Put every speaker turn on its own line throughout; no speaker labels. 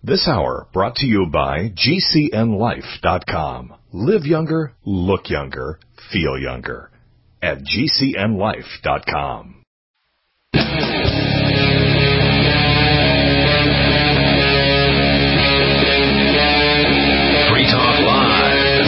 This hour brought to you by GCNLife.com. Live younger, look younger, feel younger. At GCNLife.com.
Free Talk Live.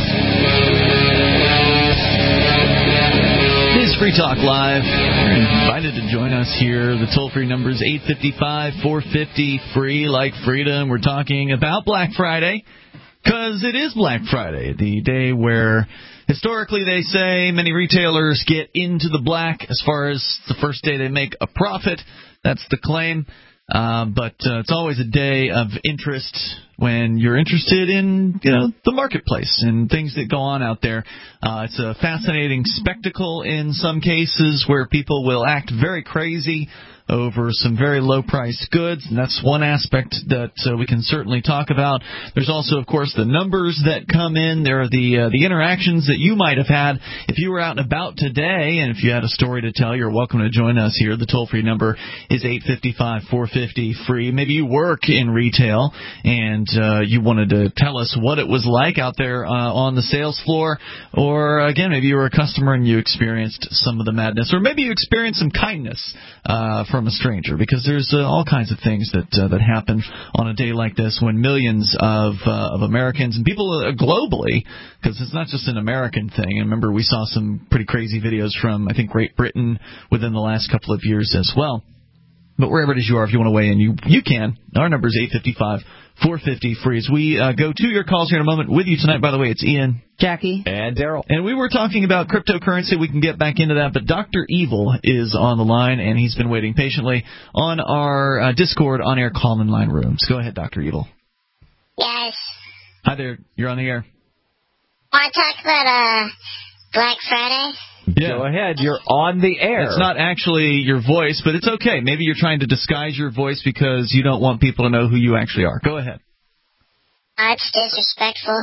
It is Free Talk Live. You're invited to join us here. The toll-free number is 855-450-FREE, like freedom. We're talking about Black Friday, because it is Black Friday, the day where historically they say many retailers get into the black as far as the first day they make a profit. That's the claim. But it's always a day of interest when you're interested in, the marketplace and things that go on out there. It's a fascinating spectacle in some cases where people will act very crazy over some very low-priced goods, and that's one aspect that we can certainly talk about. There's also, of course, the numbers that come in. There are the interactions that you might have had if you were out and about today, and if you had a story to tell, you're welcome to join us here. The toll-free number is 855-450-FREE. Maybe you work in retail, and you wanted to tell us what it was like out there on the sales floor, or, again, maybe you were a customer and you experienced some of the madness, or maybe you experienced some kindness from a stranger, because there's all kinds of things that happen on a day like this when millions of Americans and people globally, because it's not just an American thing. And remember, we saw some pretty crazy videos from, I think, Great Britain within the last couple of years as well. But wherever it is you are, if you want to weigh in, you can. Our number is 855-450-FREE. As we go to your calls here in a moment. With you tonight, by the way, it's Ian,
Jackie,
and Daryl.
And we were talking about cryptocurrency. We can get back into that. But Dr. Evil is on the line, and he's been waiting patiently on our Discord on-air call-in line rooms. Go ahead, Dr. Evil.
Yes.
Hi there. You're on the air.
Want to talk about Black Friday?
Yeah.
Go ahead. You're on the air.
It's not actually your voice, but it's okay. Maybe you're trying to disguise your voice because you don't want people to know who you actually are. Go ahead.
It's disrespectful.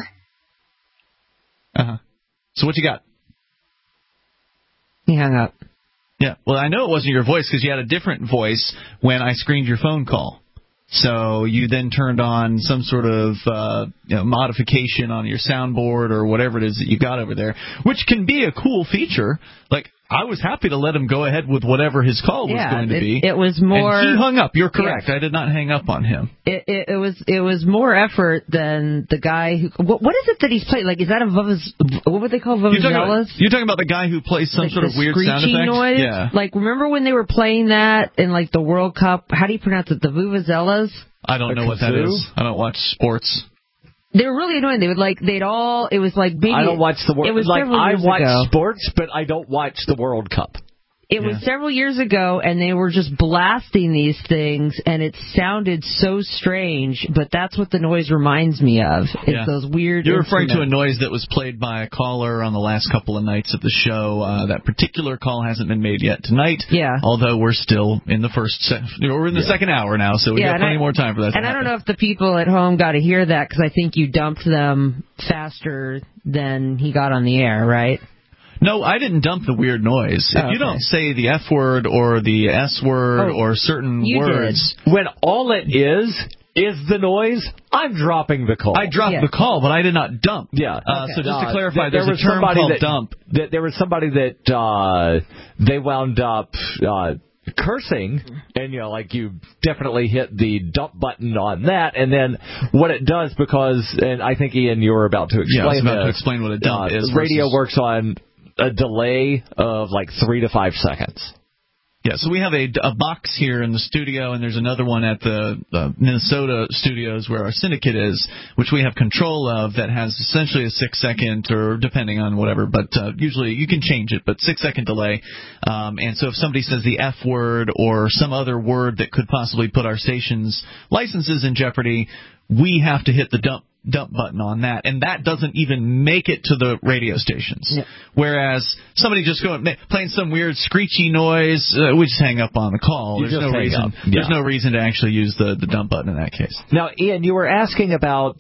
Uh-huh. So what you got?
He hung up.
Yeah. Well, I know it wasn't your voice because you had a different voice when I screened your phone call. So you then turned on some sort of modification on your soundboard or whatever it is that you got over there, which can be a cool feature. Like, I was happy to let him go ahead with whatever his call was going to be.
It was more.
And he hung up. You're correct.
Yeah.
I did not hang up on him.
It was more effort than the guy who. What is it that he's playing? Like, is that what would they call vuvuzelas?
You're talking about the guy who plays some sort of weird sound effect?
Noise?
Yeah.
Like, remember when they were playing that in like the World Cup? How do you pronounce it? The vuvuzelas?
I don't know what that is. I don't watch sports.
They were really annoying. It was like maybe.
I don't watch the World Cup.
It was
I watch
ago.
sports, but I don't watch the World Cup.
It was several years ago, and they were just blasting these things, and it sounded so strange, but that's what the noise reminds me of. It's those weird
You're referring to a noise that was played by a caller on the last couple of nights of the show. That particular call hasn't been made yet tonight.
Yeah.
Although we're still in the we're in the second hour now, so we got plenty more time for that.
And I don't know if the people at home got to hear that, because I think you dumped them faster than he got on the air, right?
No, I didn't dump the weird noise. If you don't say the F word or the S word or certain words.
When all it is the noise, I'm dropping the call.
I dropped the call, but I did not dump.
Yeah.
So just to clarify, there's a term called dump.
There was somebody that they wound up cursing, and you definitely hit the dump button on that, and then what it does, and I think, Ian, you were about to explain
I was about to explain what a dump is.
Radio works on a delay of 3 to 5 seconds.
Yeah, so we have a box here in the studio, and there's another one at the Minnesota studios where our syndicate is, which we have control of, that has essentially a 6-second, or depending on whatever, but usually you can change it, but 6-second delay. And so if somebody says the F word or some other word that could possibly put our station's licenses in jeopardy, we have to hit the dump button on that, and that doesn't even make it to the radio stations. Yeah. Whereas somebody just playing some weird screechy noise, we just hang up on the call. There's no reason. There's no reason to actually use the dump button in that case.
Now, Ian, you were asking about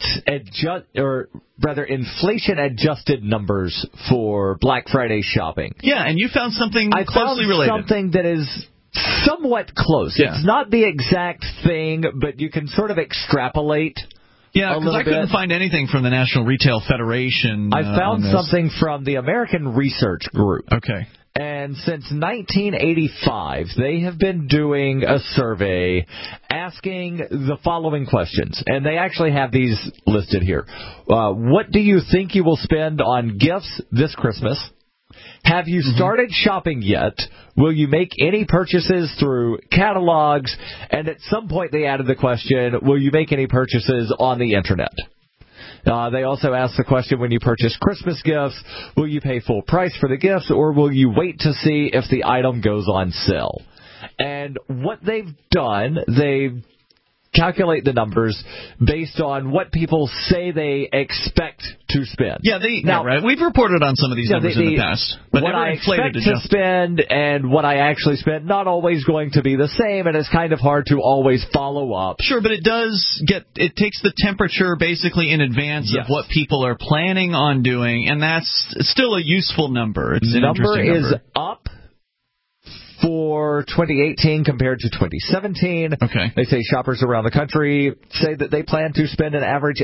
inflation-adjusted numbers for Black Friday shopping.
Yeah, and you found something closely related.
Something that is somewhat close.
Yeah.
It's not the exact thing, but you can sort of extrapolate.
Yeah, because I couldn't find anything from the National Retail Federation.
I found something from the American Research Group.
Okay.
And since 1985, they have been doing a survey asking the following questions. And they actually have these listed here. What do you think you will spend on gifts this Christmas? Have you started shopping yet? Will you make any purchases through catalogs? And at some point they added the question, will you make any purchases on the Internet? They also asked the question, when you purchase Christmas gifts, will you pay full price for the gifts, or will you wait to see if the item goes on sale? And what they've done, they calculate the numbers based on what people say they expect to spend.
Yeah, right. We've reported on some of these numbers in the past, but
what I expect to spend and what I actually spend, not always going to be the same, and it's kind of hard to always follow up.
Sure, but it takes the temperature basically in advance of what people are planning on doing, and that's still a useful number. It's an interesting number.
Is up for 2018 compared to 2017.
Okay.
They say shoppers around the country say that they plan to spend an average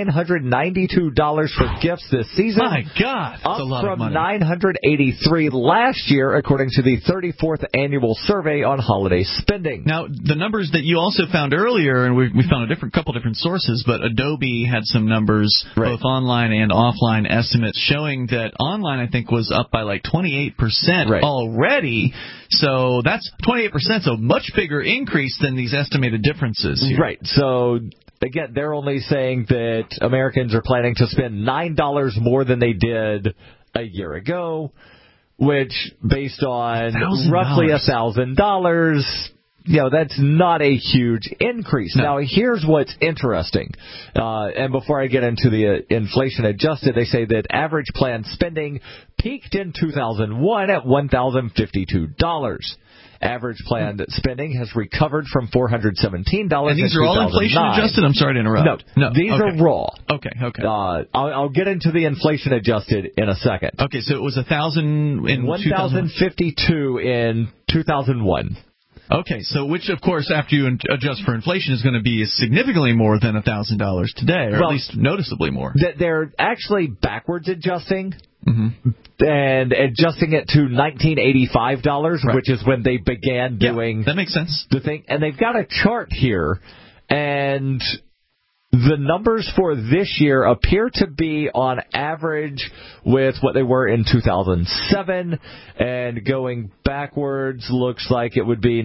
$992 for gifts this season.
My God, that's
up
a lot
from
of money.
$983 last year, according to the 34th annual survey on holiday spending.
Now, the numbers that you also found earlier, and we found a couple different sources, but Adobe had some numbers, both online and offline estimates, showing that online, I think, was up by like 28% already. So that's 28%, so much bigger increase than these estimated differences here.
Right. So, again, they're only saying that Americans are planning to spend $9 more than they did a year ago, which, based on roughly $1,000, that's not a huge increase.
No.
Now, here's what's interesting. And before I get into the inflation adjusted, they say that average planned spending peaked in 2001 at $1,052. Average planned spending has recovered from $417
And these are all inflation adjusted? I'm sorry to interrupt.
No, these are raw.
Okay.
I'll get into the inflation adjusted in a second.
Okay, so it was 1,000 in
1,052 in 2001.
Okay, so which, of course, after you adjust for inflation, is going to be significantly more than $1,000 today, or at least noticeably more.
They're actually backwards adjusting and adjusting it to $1,985, which is when they began doing
that makes sense.
The thing. And they've got a chart here, and the numbers for this year appear to be on average with what they were in 2007, and going backwards looks like it would be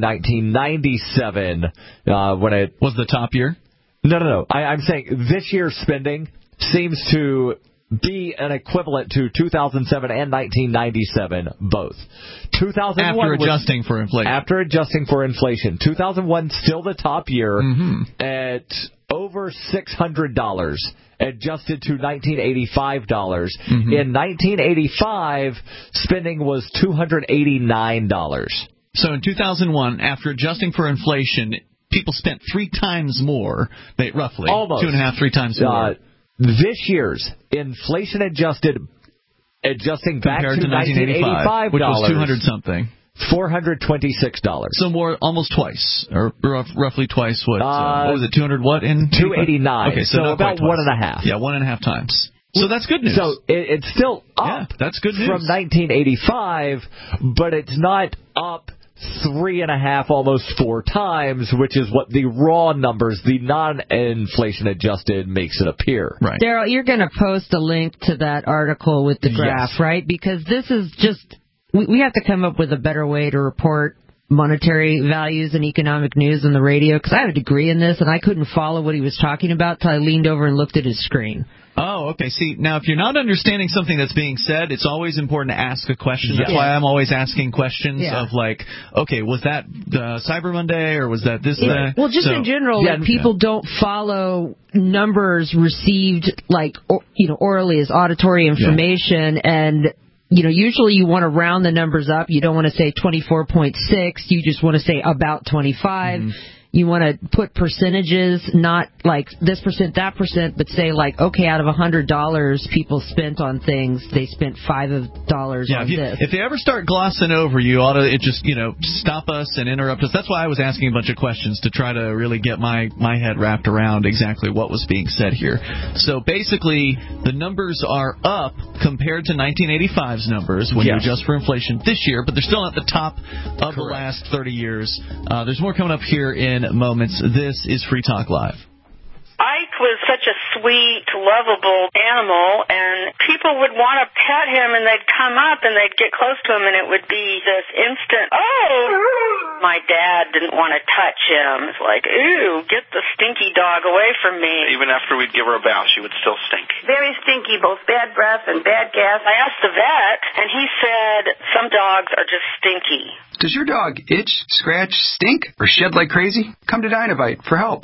1997 when it
was the top year.
No. I'm saying this year's spending seems to be an equivalent to 2007 and 1997 both. 2001
after adjusting for inflation.
After adjusting for inflation, 2001 still the top year at over $600, adjusted to $1,985. In 1985, spending was $289.
So in 2001, after adjusting for inflation, people spent 3 times more, roughly.
Almost.
2.5, 3 times more.
This year's inflation adjusted, adjusting back
compared
to 1985,
which was 200 something.
$426.
So almost twice, or roughly twice what was it, 200 what in?
289.
Okay, so
about 1.5.
Yeah, 1.5 times. So that's good news.
So it's still up
that's good news.
From 1985, but it's not up 3.5, almost 4 times, which is what the raw numbers, the non-inflation adjusted, makes it appear.
Right.
Daryl, you're going to post a link to that article with the graph, right? Because this is just, we have to come up with a better way to report monetary values and economic news on the radio, because I have a degree in this, and I couldn't follow what he was talking about till I leaned over and looked at his screen.
Oh, okay. See, now if you're not understanding something that's being said, it's always important to ask a question. That's why I'm always asking questions of like, okay, was that Cyber Monday or was that this day?
Well, just in general, people don't follow numbers received orally as auditory information, and usually you want to round the numbers up. You don't want to say 24.6. You just want to say about 25. you want to put percentages, not like this percent, that percent, but say like, okay, out of $100 people spent on things, they spent $5 on this.
If they ever start glossing over, you ought to just, stop us and interrupt us. That's why I was asking a bunch of questions to try to really get my head wrapped around exactly what was being said here. So basically, the numbers are up compared to 1985's numbers when you adjust for inflation this year, but they're still at the top of the last 30 years. There's more coming up here in moments. This is Free Talk Live.
Ike was such a sweet, lovable animal, and people would want to pet him, and they'd come up, and they'd get close to him, and it would be this instant, oh! My dad didn't want to touch him. It's like, ooh, get the stinky dog away from me.
Even after we'd give her a bath, she would still stink.
Very stinky, both bad breath and bad gas. I asked the vet, and he said some dogs are just stinky.
Does your dog itch, scratch, stink, or shed like crazy? Come to Dinovite for help.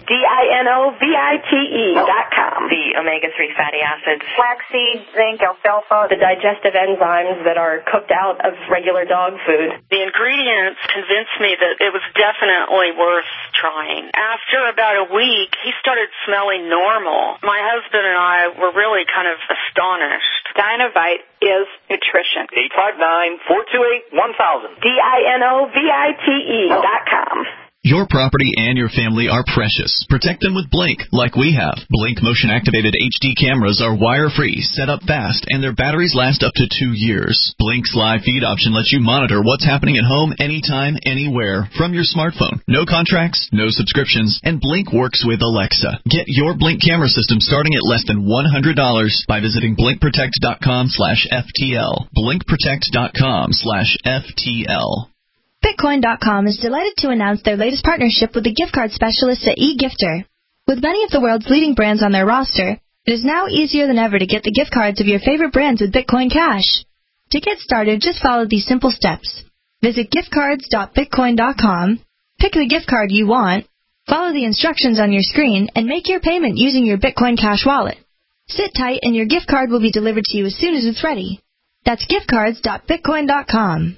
DINOVITE.com.
The omega-3 fatty acids.
Flaxseed, zinc, alfalfa, the digestive enzymes that are cooked out of regular dog food. The ingredients convinced me that it was definitely worth trying. After about a week, he started smelling normal. My husband and I were really kind of astonished. Dinovite is nutrition.
859-428-1000.
DINOVITE.com.
Your property and your family are precious. Protect them with Blink, like we have. Blink motion-activated HD cameras are wire-free, set up fast, and their batteries last up to 2 years. Blink's live feed option lets you monitor what's happening at home anytime, anywhere, from your smartphone. No contracts, no subscriptions, and Blink works with Alexa. Get your Blink camera system starting at less than $100 by visiting blinkprotect.com/FTL. blinkprotect.com/FTL.
Bitcoin.com is delighted to announce their latest partnership with the gift card specialists at eGifter. With many of the world's leading brands on their roster, it is now easier than ever to get the gift cards of your favorite brands with Bitcoin Cash. To get started, just follow these simple steps. Visit giftcards.bitcoin.com, pick the gift card you want, follow the instructions on your screen, and make your payment using your Bitcoin Cash wallet. Sit tight and your gift card will be delivered to you as soon as it's ready. That's giftcards.bitcoin.com.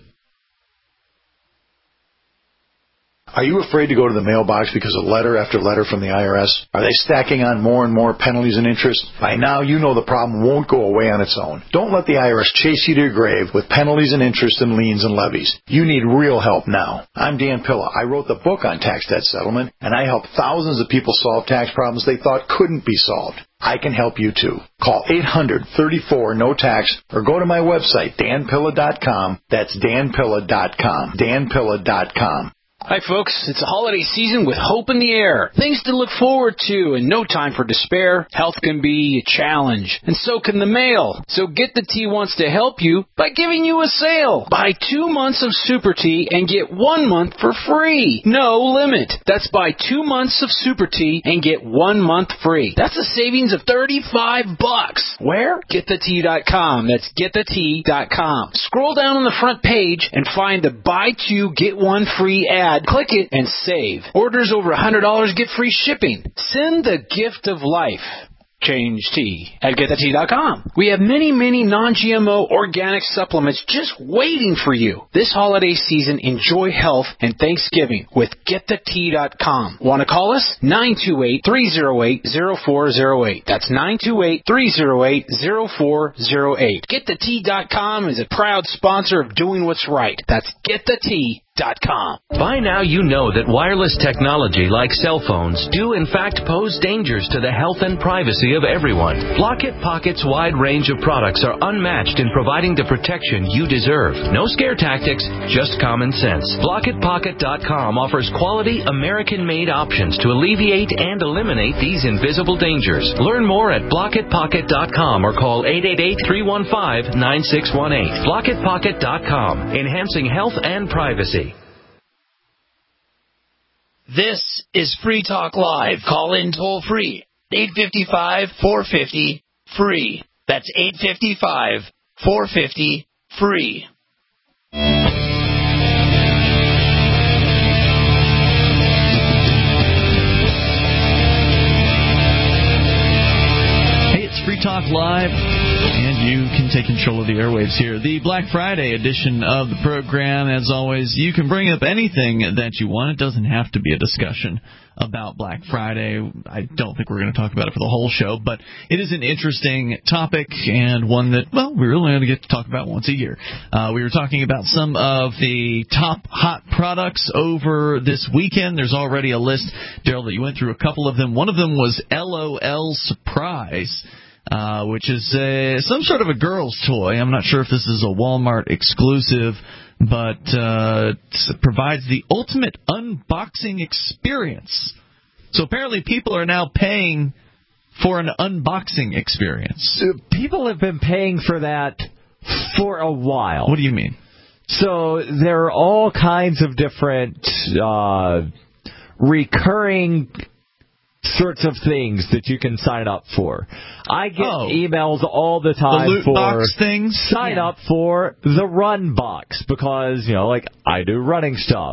Are you afraid to go to the mailbox because of letter after letter from the IRS? Are they stacking on more and more penalties and interest? By now, you know the problem won't go away on its own. Don't let the IRS chase you to your grave with penalties and interest and liens and levies. You need real help now. I'm Dan Pilla. I wrote the book on tax debt settlement, and I helped thousands of people solve tax problems they thought couldn't be solved. I can help you too. Call 800-34-NO-TAX or go to my website, danpilla.com. That's danpilla.com. danpilla.com.
Hi, folks. It's the holiday season with hope in the air. Things to look forward to and no time for despair. Health can be a challenge, and so can the mail. So Get the Tea wants to help you by giving you a sale. Buy 2 months of Super Tea and get 1 month for free. No limit. That's buy 2 months of Super Tea and get 1 month free. That's a savings of $35. Where? GetTheTea.com. That's GetTheTea.com. Scroll down on the front page and find the Buy 2, Get 1 free ad. Click it and save. Orders over $100 get free shipping. Send the gift of life. Change tea at GetTheTea.com. We have many non-GMO organic supplements just waiting for you. This holiday season, enjoy health and Thanksgiving with GetTheTea.com. Want to call us? 928-308-0408. That's 928-308-0408. GetTheTea.com is a proud sponsor of doing what's right. That's GetTheTea.com.
By now you know that wireless technology like cell phones do in fact pose dangers to the health and privacy of everyone. Blockit Pocket's wide range of products are unmatched in providing the protection you deserve. No scare tactics, just common sense. BlockitPocket.com offers quality American-made options to alleviate and eliminate these invisible dangers. Learn more at BlockitPocket.com or call 888-315-9618. BlockitPocket.com, enhancing health and privacy.
This is Free Talk Live. Call in toll free. 855-450-FREE. That's 855-450-FREE.
Hey, it's Free Talk Live. And you can take control of the airwaves here. The Black Friday edition of the program. As always, you can bring up anything that you want. It doesn't have to be a discussion about Black Friday. I don't think we're going to talk about it for the whole show, but it is an interesting topic and one that, well, we really only get to talk about once a year. We were talking about some of the top hot products over this weekend. There's already a list, Daryl, that you went through a couple of them. One of them was LOL Surprise, which is some sort of a girl's toy. I'm not sure if this is a Walmart exclusive, but provides the ultimate unboxing experience. So apparently people are now paying for an unboxing experience.
People have been paying for that for a while.
What do you mean?
So there are all kinds of different recurring sorts of things that you can sign up for. I get emails all the time
the loot box things.
Sign up for the Run Box because, like I do running stuff.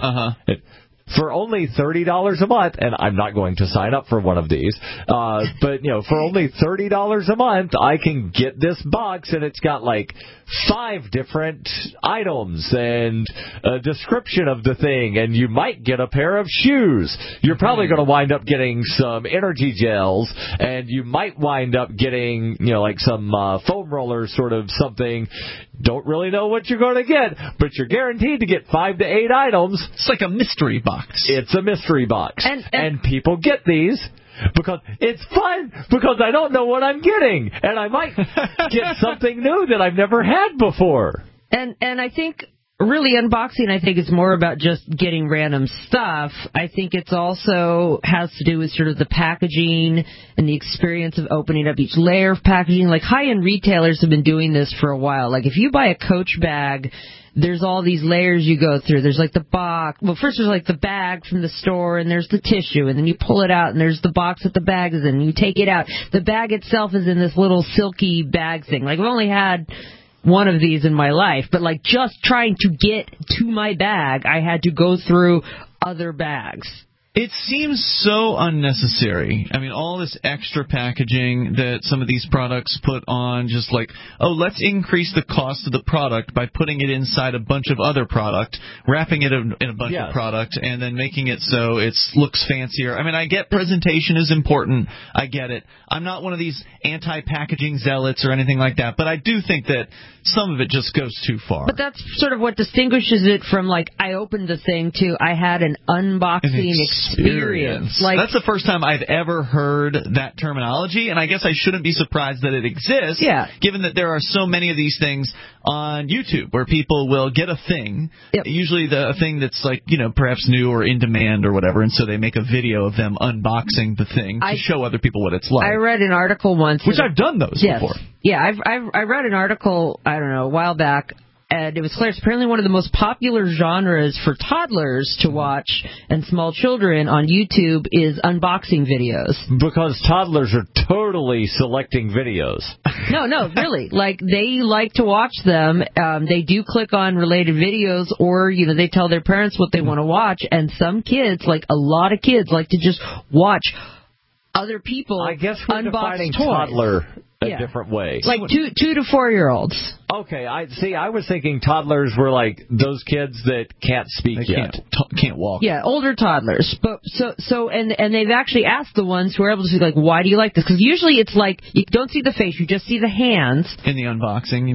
For only $30 a month, and I'm not going to sign up for one of these, but, for only $30 a month, I can get this box, and it's got, 5 different items and a description of the thing, and you might get a pair of shoes. You're probably going to wind up getting some energy gels, and you might wind up getting, some foam rollers, sort of something. Don't really know what you're going to get, but you're guaranteed to get 5 to 8 items.
It's like a mystery box.
It's a mystery box. And people get these because it's fun, because I don't know what I'm getting, and I might get something new that I've never had before.
And I think really unboxing, I think, is more about just getting random stuff. I think it's also has to do with sort of the packaging and the experience of opening up each layer of packaging. Like high-end retailers have been doing this for a while. Like if you buy a Coach bag, there's all these layers you go through. There's the box. Well, first there's the bag from the store, and there's the tissue, and then you pull it out, and there's the box that the bag is in, and you take it out. The bag itself is in this little silky bag thing. I've only had one of these in my life, but just trying to get to my bag, I had to go through other bags.
It seems so unnecessary. I mean, all this extra packaging that some of these products put on, just let's increase the cost of the product by putting it inside a bunch of other product, wrapping it in a bunch of product, and then making it so it looks fancier. I mean, I get presentation is important. I get it. I'm not one of these anti-packaging zealots or anything like that, but I do think that some of it just goes too far.
But that's sort of what distinguishes it from, I opened the thing to I had an unboxing experience.
That's the first time I've ever heard that terminology, and I guess I shouldn't be surprised that it exists, given that there are so many of these things on YouTube where people will get a thing, usually the thing that's perhaps new or in demand or whatever, and so they make a video of them unboxing the thing to show other people what it's like.
I read an article once.
Which I've done those before.
Yeah, I read an article, I don't know, a while back, and it was clear it's apparently one of the most popular genres for toddlers to watch and small children on YouTube is unboxing videos.
Because toddlers are totally selecting videos.
No, really. They like to watch them. They do click on related videos, or, they tell their parents what they want to watch, and some kids, a lot of kids, like to just watch other people
I guess we're defining
toys.
Toddler a different way.
2 to 4 year olds.
Okay, I was thinking toddlers were those kids that can't speak yet.
Can't walk.
Yeah, older toddlers. But and they've actually asked the ones who are able to see, why do you like this? Because usually it's you don't see the face, you just see the hands.
In the unboxing.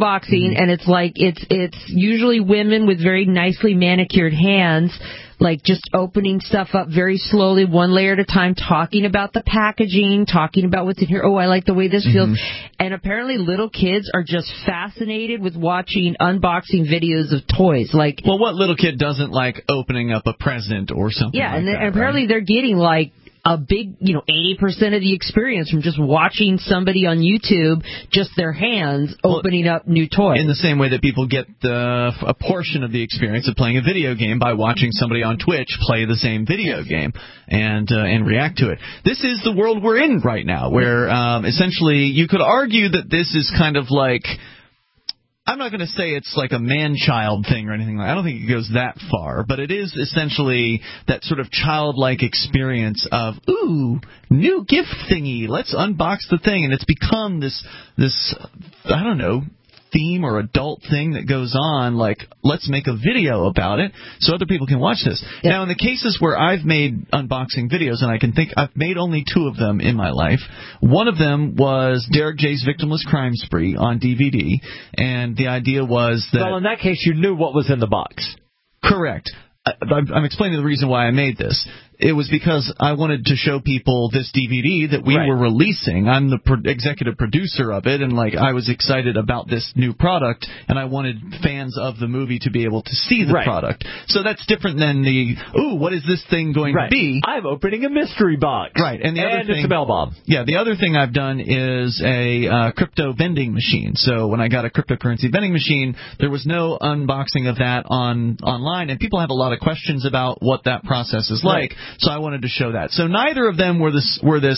And it's usually women with very nicely manicured hands, just opening stuff up very slowly, one layer at a time, talking about the packaging, talking about what's in here. Oh, I like the way this feels. And apparently little kids are just fascinated with watching unboxing videos of toys.
Well, what little kid doesn't like opening up a present or something
and apparently they're getting a big, 80% of the experience from just watching somebody on YouTube, just their hands opening up new toys.
In the same way that people get a portion of the experience of playing a video game by watching somebody on Twitch play the same video game and react to it. This is the world we're in right now, where essentially you could argue that this is kind of I'm not going to say it's like a man-child thing or anything like that. I don't think it goes that far, but it is essentially that sort of childlike experience of, ooh, new gift thingy, let's unbox the thing, and it's become this I don't know, theme or adult thing that goes on, like, let's make a video about it so other people can watch this. Yeah. Now, in the cases where I've made unboxing videos, and I can think I've made only 2 of them in my life, one of them was Derek J's Victimless Crime Spree on DVD, and the idea was that...
Well, in that case, you knew what was in the box.
Correct. I'm explaining the reason why I made this. It was because I wanted to show people this DVD that we were releasing. I'm the executive producer of it, and like I was excited about this new product, and I wanted fans of the movie to be able to see the product. So that's different than the, ooh, what is this thing going to be?
I'm opening a mystery box.
Right, and
it's a mail bomb.
Yeah, the other thing I've done is a crypto vending machine. So when I got a cryptocurrency vending machine, there was no unboxing of that online, and people have a lot of questions about what that process is like. So I wanted to show that. So neither of them were this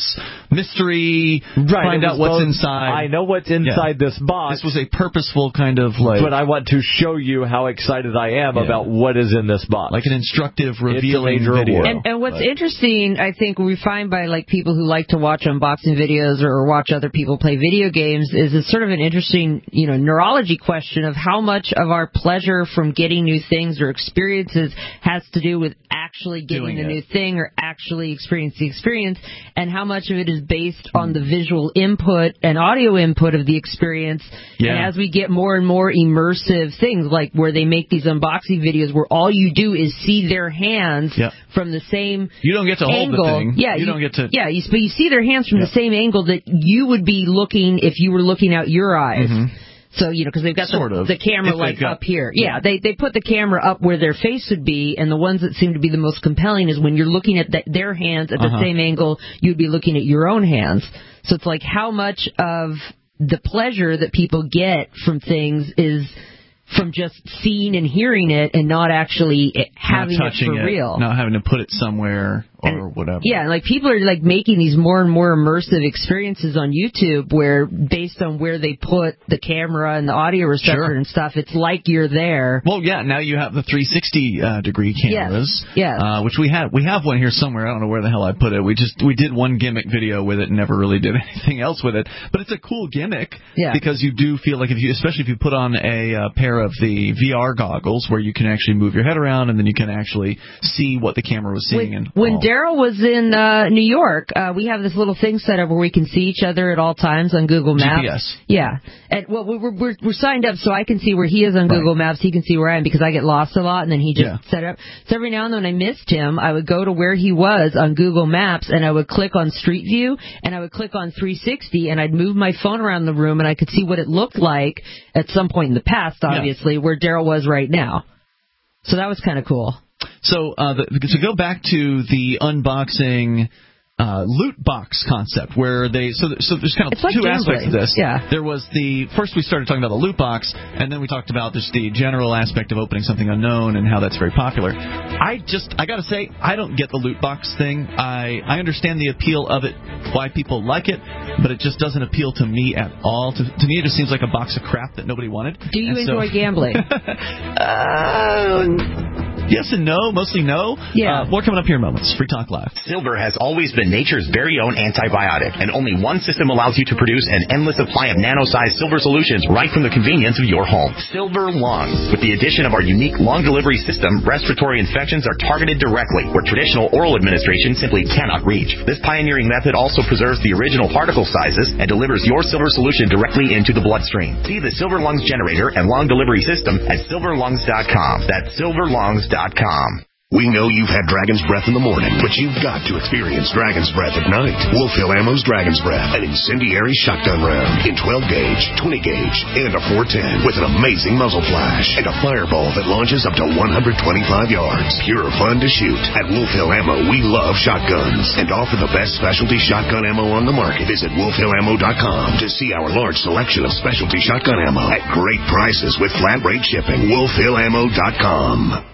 mystery, find out what's inside.
I know what's inside this box.
This was a purposeful kind of like...
But I want to show you how excited I am about what is in this box.
Like an instructive, revealing video.
And what's interesting, I think, we find by like people who like to watch unboxing videos or watch other people play video games is it's sort of an interesting, neurology question of how much of our pleasure from getting new things or experiences has to do with actually getting a new thing or actually experiencing the experience, and how much of it is based on the visual input and audio input of the experience. And as we get more and more immersive things, like where they make these unboxing videos where all you do is see their hands from the same
You don't get to
angle.
Hold the thing.
Yeah,
you don't get to...
Yeah, but you see their hands from the same angle that you would be looking if you were looking out your eyes.
Mm-hmm.
So, because they've got the camera like up here. Yeah, they put the camera up where their face would be, and the ones that seem to be the most compelling is when you're looking at their hands at the same angle you'd be looking at your own hands. So it's like how much of the pleasure that people get from things is from just seeing and hearing it and not actually having it for real.
Not having to put it somewhere or whatever.
Yeah, and like people are like making these more and more immersive experiences on YouTube where based on where they put the camera and the audio receptor and stuff, it's like you're there.
Well, yeah, now you have the 360 degree cameras.
Yes.
Which we have one here somewhere. I don't know where the hell I put it. We did one gimmick video with it and never really did anything else with it. But it's a cool gimmick because you do feel like especially if you put on a pair of the VR goggles where you can actually move your head around and then you can actually see what the camera was seeing.
When Daryl was in New York, we have this little thing set up where we can see each other at all times on Google Maps.
GPS.
Yeah. And we're signed up so I can see where he is on Google Maps. He can see where I am because I get lost a lot, and then he just set it up. So every now and then when I missed him, I would go to where he was on Google Maps, and I would click on Street View, and I would click on 360, and I'd move my phone around the room, and I could see what it looked like at some point in the past, obviously, where Daryl was right now. So that was kind of cool.
So to go back to the unboxing loot box concept, where so there's kind of two aspects of this.
Yeah.
There was first we started talking about the loot box, and then we talked about just the general aspect of opening something unknown and how that's very popular. I got to say, I don't get the loot box thing. I understand the appeal of it, why people like it, but it just doesn't appeal to me at all. To me, it just seems like a box of crap that nobody wanted.
Do you enjoy gambling?
Yes and no, mostly no.
Yeah.
More coming up here in moments. Free Talk Live.
Silver has always been nature's very own antibiotic, and only one system allows you to produce an endless supply of nano-sized silver solutions right from the convenience of your home. Silver Lungs. With the addition of our unique lung delivery system, respiratory infections are targeted directly, where traditional oral administration simply cannot reach. This pioneering method also preserves the original particle sizes and delivers your silver solution directly into the bloodstream. See the Silver Lungs generator and lung delivery system at silverlungs.com. That's silverlungs.com.
We know you've had Dragon's Breath in the morning, but you've got to experience Dragon's Breath at night. Wolf Hill Ammo's Dragon's Breath, an incendiary shotgun round in 12-gauge, 20-gauge, and a 410 with an amazing muzzle flash and a fireball that launches up to 125 yards. Pure fun to shoot. At Wolf Hill Ammo, we love shotguns and offer the best specialty shotgun ammo on the market. Visit wolfhillammo.com to see our large selection of specialty shotgun ammo at great prices with flat rate shipping. wolfhillammo.com.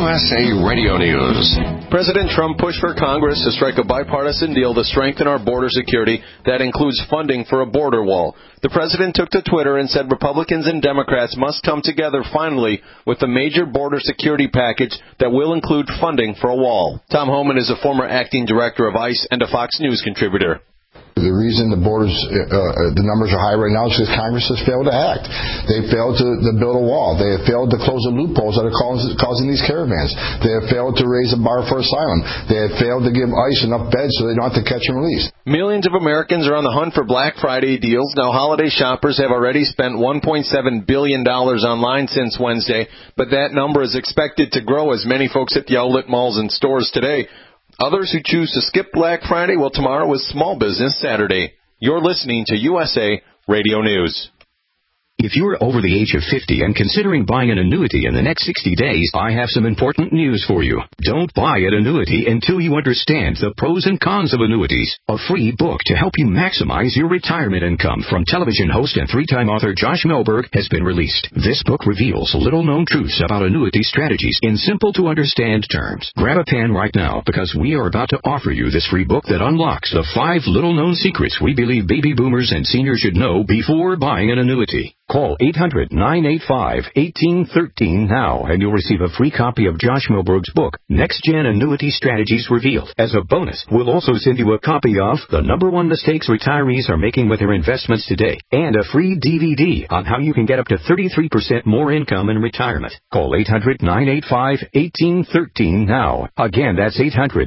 USA Radio News.
President Trump pushed for Congress to strike a bipartisan deal to strengthen our border security that includes funding for a border wall. The president took to Twitter and said Republicans and Democrats must come together finally with a major border security package that will include funding for a wall. Tom Homan is a former acting director of ICE and a Fox News contributor.
The reason the borders, the numbers are high right now is because Congress has failed to act. They failed to build a wall. They have failed to close the loopholes that are causing these caravans. They have failed to raise a bar for asylum. They have failed to give ICE enough beds so they don't have to catch and release.
Millions of Americans are on the hunt for Black Friday deals. Now, holiday shoppers have already spent $1.7 billion online since Wednesday, but that number is expected to grow as many folks hit the outlet malls and stores today. Others who choose to skip Black Friday, well, tomorrow is Small Business Saturday. You're listening to USA Radio News.
If you're over the age of 50 and considering buying an annuity in the next 60 days, I have some important news for you. Don't buy an annuity until you understand the pros and cons of annuities. A free book to help you maximize your retirement income from television host and three-time author Josh Melberg has been released. This book reveals little-known truths about annuity strategies in simple-to-understand terms. Grab a pen right now because we are about to offer you this free book that unlocks the 5 little-known secrets we believe baby boomers and seniors should know before buying an annuity. Call 800-985-1813 now, and you'll receive a free copy of Josh Melberg's book, Next Gen Annuity Strategies Revealed. As a bonus, we'll also send you a copy of The #1 Mistakes Retirees Are Making with Their Investments Today, and a free DVD on how you can get up to 33% more income in retirement. Call 800-985-1813 now. Again, that's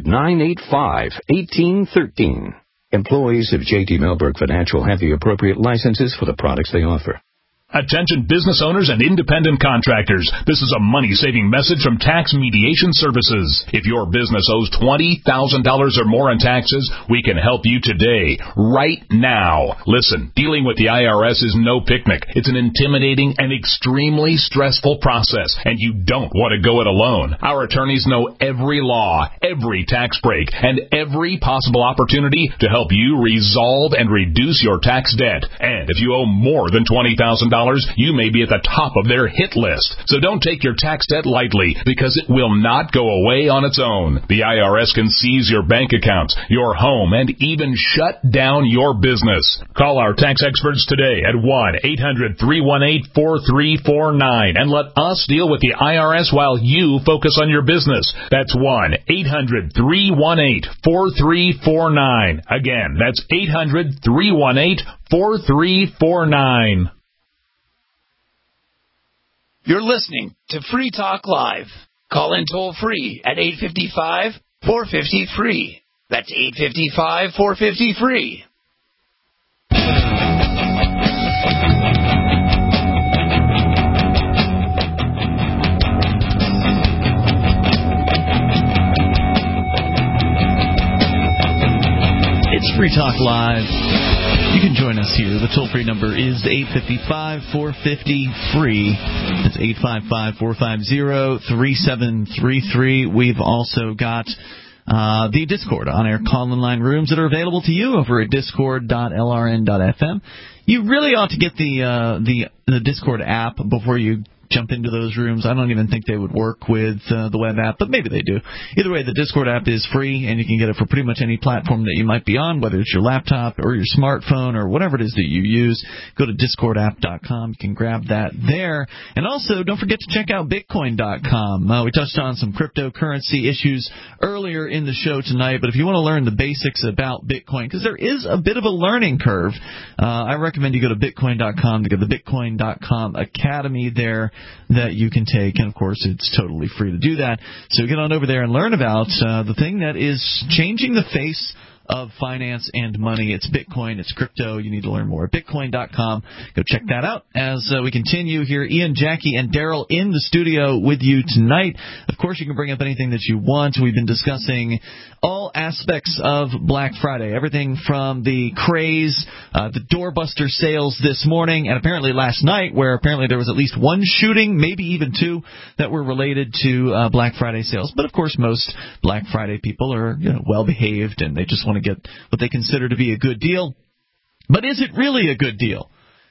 800-985-1813. Employees of J.D. Melberg Financial have the appropriate licenses for the products they offer.
Attention business owners and independent contractors. This is a money-saving message from Tax Mediation Services. If your business owes $20,000 or more in taxes, we can help you today, right now. Listen, dealing with the IRS is no picnic. It's an intimidating and extremely stressful process, and you don't want to go it alone. Our attorneys know every law, every tax break, and every possible opportunity to help you resolve and reduce your tax debt. And if you owe more than $20,000, you may be at the top of their hit list. So don't take your tax debt lightly, because it will not go away on its own. The IRS can seize your bank accounts, your home, and even shut down your business. Call our tax experts today at 1-800-318-4349 and let us deal with the IRS while you focus on your business. That's 1-800-318-4349. Again, that's 800-318-4349.
You're listening to Free Talk Live. Call in toll free at 855-450-FREE. That's 855-450-FREE.
It's Free Talk Live. You can join us here. The toll-free number is 855-450-FREE. That's 855-450-3733. We've also got the Discord on-air call-in line rooms that are available to you over at discord.lrn.fm. You really ought to get the Discord app before you jump into those rooms. I don't even think they would work with the web app, but maybe they do. Either way, the Discord app is free, and you can get it for pretty much any platform that you might be on, whether it's your laptop or your smartphone or whatever it is that you use. Go to discordapp.com. You can grab that there. And also, don't forget to check out bitcoin.com. We touched on some cryptocurrency issues earlier in the show tonight, but if you want to learn the basics about Bitcoin, because there is a bit of a learning curve, I recommend you go to bitcoin.com to get the bitcoin.com Academy there that you can take, and of course it's totally free to do that. So get on over there and learn about the thing that is changing the face of finance and money. It's Bitcoin. It's crypto. You need to learn more at bitcoin.com. Go check that out as we continue here. Ian, Jackie, and Daryl in the studio with you tonight. Of course, you can bring up anything that you want. We've been discussing all aspects of Black Friday, everything from the craze, the doorbuster sales this morning, and apparently last night, where apparently there was at least one shooting, maybe even two, that were related to Black Friday sales. But of course, most Black Friday people are well behaved, and they just want to get what they consider to be a good deal. But is it really a good deal?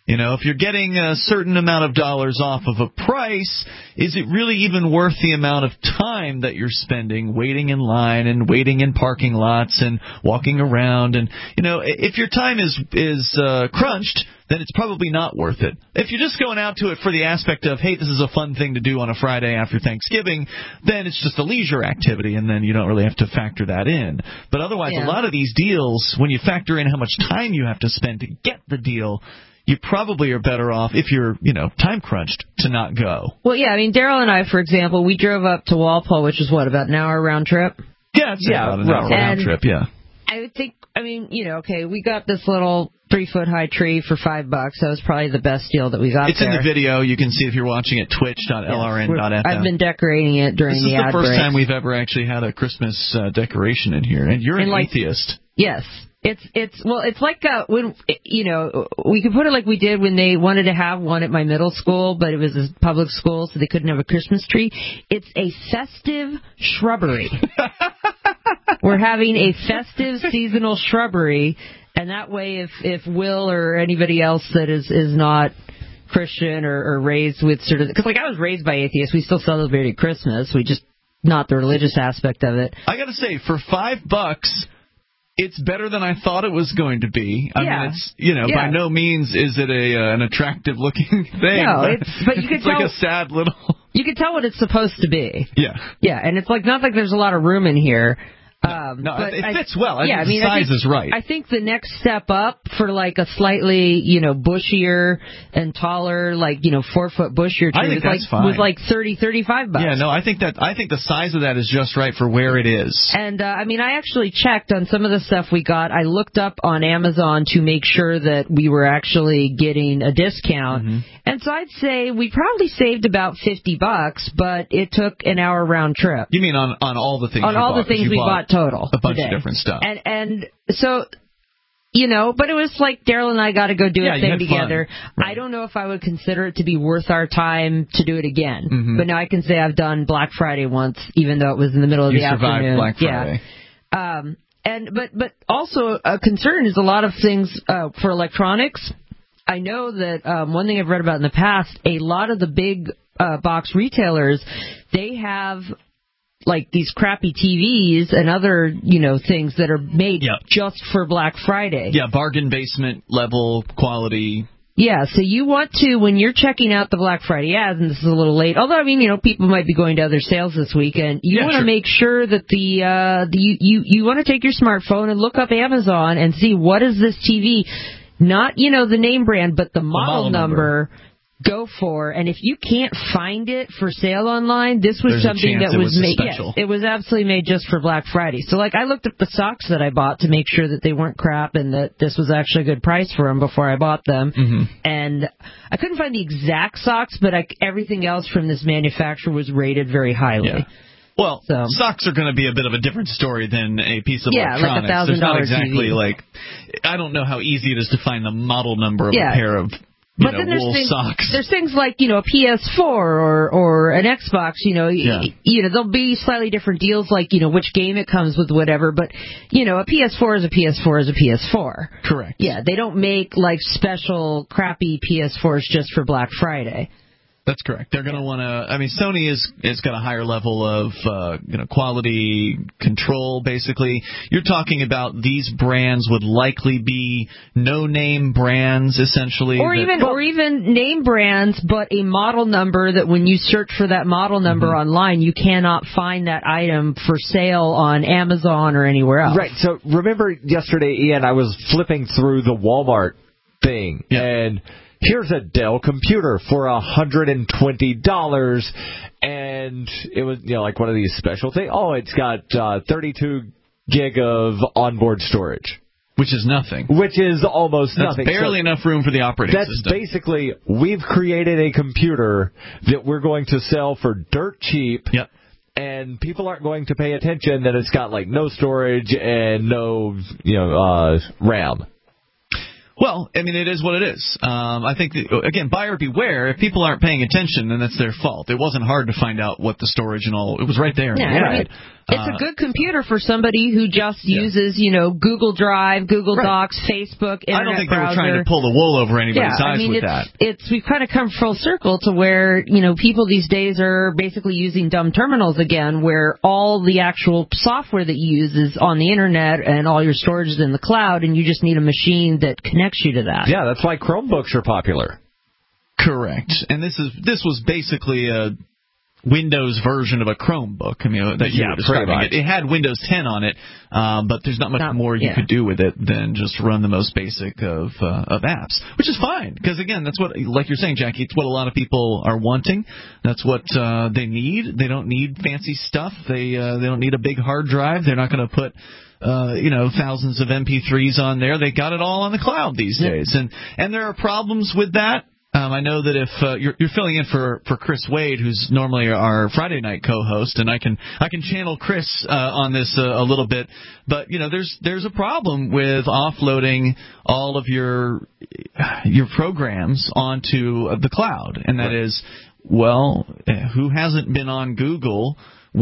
If you're getting a certain amount of dollars off of a price, is it really even worth the amount of time that you're spending waiting in line and waiting in parking lots and walking around? And, if your time is crunched, then it's probably not worth it. If you're just going out to it for the aspect of, hey, this is a fun thing to do on a Friday after Thanksgiving, then it's just a leisure activity, and then you don't really have to factor that in. But otherwise, a lot of these deals, when you factor in how much time you have to spend to get the deal, you probably are better off, if you're, time crunched, to not go.
Well, yeah, Daryl and I, for example, we drove up to Walpole, which is about an hour round trip?
Yeah, it's about an hour round trip, yeah.
I think, okay, we got this little 3-foot-high tree for $5. That was probably the best deal that we got.
It's in the video. You can see if you're watching at twitch.lrn.fm.
I've been decorating it during the ad breaks.
This is the first time we've ever actually had a Christmas decoration in here, and you're an atheist.
Yes. It's like when, we could put it like we did when they wanted to have one at my middle school, but it was a public school, so they couldn't have a Christmas tree. It's a festive shrubbery. We're having a festive seasonal shrubbery, and that way if Will or anybody else that is not Christian or raised with sort of, because I was raised by atheists, we still celebrated Christmas, we just not the religious aspect of it.
I gotta say, for $5, it's better than I thought it was going to be. I mean, it's, by no means is it an attractive looking thing.
No, but you could tell,
like a sad little.
You can tell what it's supposed to be.
Yeah.
Yeah, and it's not like there's a lot of room in here.
No,
but
it fits well. I think the size is right.
I think the next step up for a slightly, bushier and taller, 4-foot bushier tree was $30-$35.
Yeah, no, I think the size of that is just right for where it is.
And I actually checked on some of the stuff we got. I looked up on Amazon to make sure that we were actually getting a discount. Mm-hmm. And so I'd say we probably saved about $50, but it took an hour round trip.
You mean on all the things?
On all the things we bought total.
A bunch of different stuff.
And so, but it was like Daryl and I got to go do a thing together. Right. I don't know if I would consider it to be worth our time to do it again. Mm-hmm. But now I can say I've done Black Friday once, even though it was in the middle of the afternoon.
You survived Black Friday.
Yeah. But also a concern is a lot of things for electronics. I know that one thing I've read about in the past, a lot of the big box retailers, they have these crappy TVs and other, things that are made just for Black Friday.
Yeah, bargain basement level quality.
Yeah, so you want to, when you're checking out the Black Friday ads, and this is a little late, although, people might be going to other sales this weekend, you want to make sure that you want to take your smartphone and look up Amazon and see what is this TV, not, the name brand, but the model number. Go for, and if you can't find it for sale online, this was something that was made. Yes, it was absolutely made just for Black Friday. So, I looked up the socks that I bought to make sure that they weren't crap and that this was actually a good price for them before I bought them. Mm-hmm. And I couldn't find the exact socks, but everything else from this manufacturer was rated very highly.
Yeah. Well, socks are going to be a bit of a different story than a piece of electronics.
Like $1,000
There's not exactly
TV.
I don't know how easy it is to find the model number of a pair of. But then
there's things like, a PS4 or an Xbox, there'll be slightly different deals, which game it comes with, whatever, but, a PS4 is a PS4 is a PS4.
Correct.
Yeah, they don't make, special crappy PS4s just for Black Friday.
That's correct. They're going to want to. Sony is got a higher level of quality control. Basically, you're talking about these brands would likely be no-name brands, essentially,
or even name brands, but a model number that when you search for that model number online, you cannot find that item for sale on Amazon or anywhere else.
Right. So remember yesterday, Ian, I was flipping through the Walmart thing and. Here's a Dell computer for $120, and it was one of these special things. Oh, it's got 32 gig of onboard storage,
which is nothing.
Which is almost nothing.
That's barely enough room for the operating system.
That's basically we've created a computer that we're going to sell for dirt cheap.
Yep.
And people aren't going to pay attention that it's got no storage and no RAM.
Well, it is what it is. I think, again, buyer beware. If people aren't paying attention, then that's their fault. It wasn't hard to find out what the storage and all. It was right there.
Yeah, It's a good computer for somebody who just uses, Google Drive, Google Docs, Facebook, Internet
I don't think
browser.
they were trying to pull the wool over anybody's eyes with that.
We've kind of come full circle to where, people these days are basically using dumb terminals again, where all the actual software that you use is on the Internet and all your storage is in the cloud, and you just need a machine that connects you to that.
Yeah, that's why Chromebooks are popular.
Correct. And this was basically a Windows version of a Chromebook. I mean, that you were describing it. It had Windows 10 on it, but there's not much more you could do with it than just run the most basic of apps, which is fine because again, that's what, like you're saying, Jackie, it's what a lot of people are wanting. That's what they need. They don't need fancy stuff. They don't need a big hard drive. They're not going to put thousands of MP3s on there. They got it all on the cloud these days, and there are problems with that. I know that if you're filling in for Chris Wade, who's normally our Friday night co-host, and I can channel Chris on this a little bit, but there's a problem with offloading all of your programs onto the cloud, and that is, who hasn't been on Google